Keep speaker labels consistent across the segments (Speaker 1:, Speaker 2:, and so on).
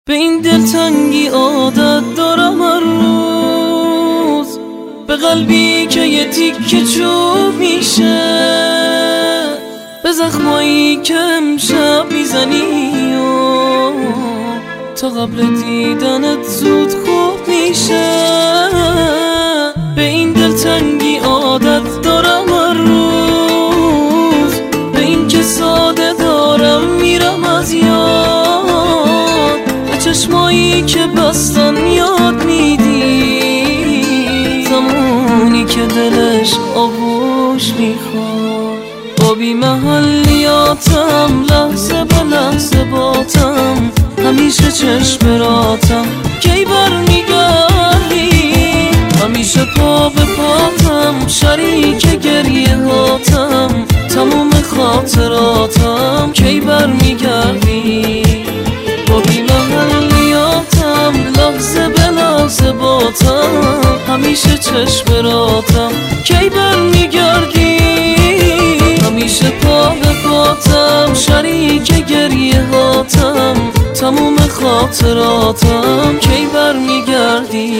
Speaker 1: به این دلتنگی عادت دارم هر روز، به قلبی که یه تیکه چوب میشه، به زخمایی که امشب میزنی و تا قبل دیدنت زود خوب میشه. به این دلتنگی عادت دارم هر روز، به این که ساده دارم میرم از یاد، به چشمایی که بستن یاد میدی زمانی که دلش آغوش میخواد. با بی محلیاتم لحظه به لحظه باتم، همیشه چشم راتم کی برمیگردی، همیشه پا به پاتم شریک گریه هاتم، تموم خاطراتم کی برمیگردی. با بی محلیاتم لحظه به لحظه باتم، همیشه چشم راتم کی برمیگردی، همیشه پا به پاتم شریک گریه هاتم، تموم خاطراتم کی برمیگردی.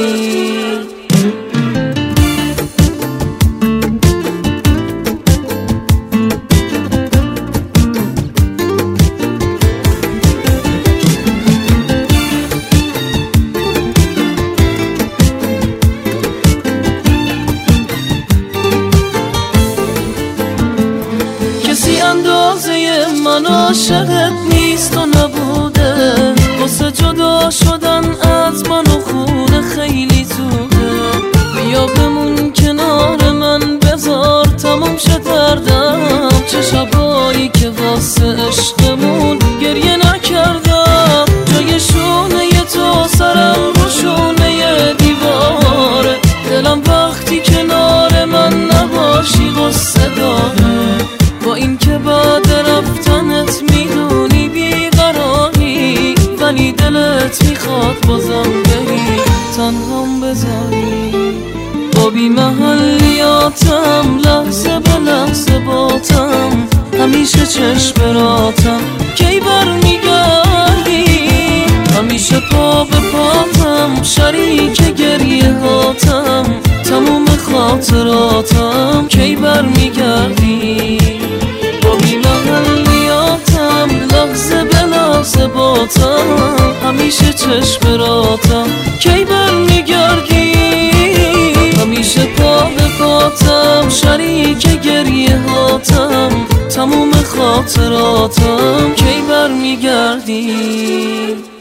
Speaker 1: کسی اندازه من عاشقت نیست و نبوده، واسه جدا شدن از من و خونه خیلی زوده. بیا بمون کنار من بذار تموم شه دردم، چه شبایی که واسه عشقمون گریه نکردم. جای شونه تو سرم رو شونه دیواره، دلم وقتی کنار من نباشی غصه داره. با این که بعد رفتنت میدونی بیقراری، ولی دلت میخواد بازم بری تنهام بذاری. با بی محلیاتم لحظه به لحظه باتم، همیشه چشم راتم کی برمیگردی، همیشه پا به پاتم شریک گریه هاتم، تموم خاطراتم کی برمیگردی. با بی محلیاتم لحظه به لحظه باتم، همیشه چشم راتم کی برمیگردی، همیشه پا به پاتم شریک گریه هاتم، تموم خاطراتم کی برمیگردی.